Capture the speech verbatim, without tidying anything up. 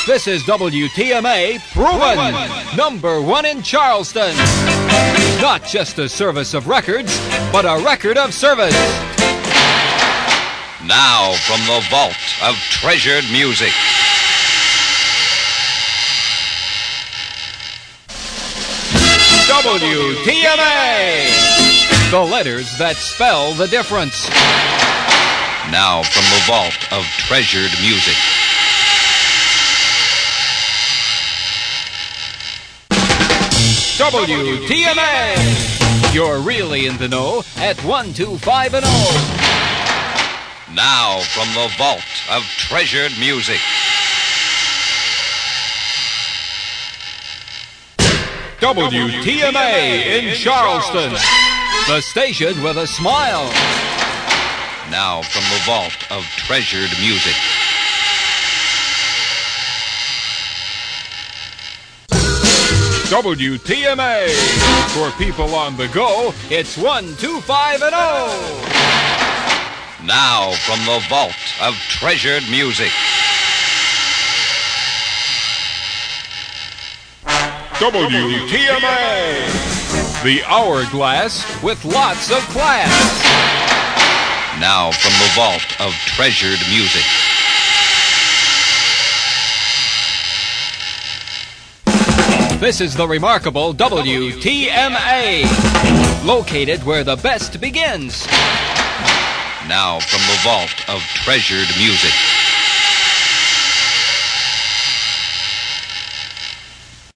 This is W T M A Proven, number one in Charleston. Not just a service of records, but a record of service. Now, from the vault of treasured music, W T M A, the letters that spell the difference. Now, from the vault of treasured music, W T M A, you're really in the know at one two five and oh. now from the vault of treasured music, W T M A in Charleston, the station with a smile. now from the vault of treasured music, W T M A, for people on the go, it's one two five and oh. now from the vault of treasured music, W T M A, the hourglass with lots of class. now from the vault of treasured music, This is the remarkable W T M A, located where the best begins. now from the vault of treasured music,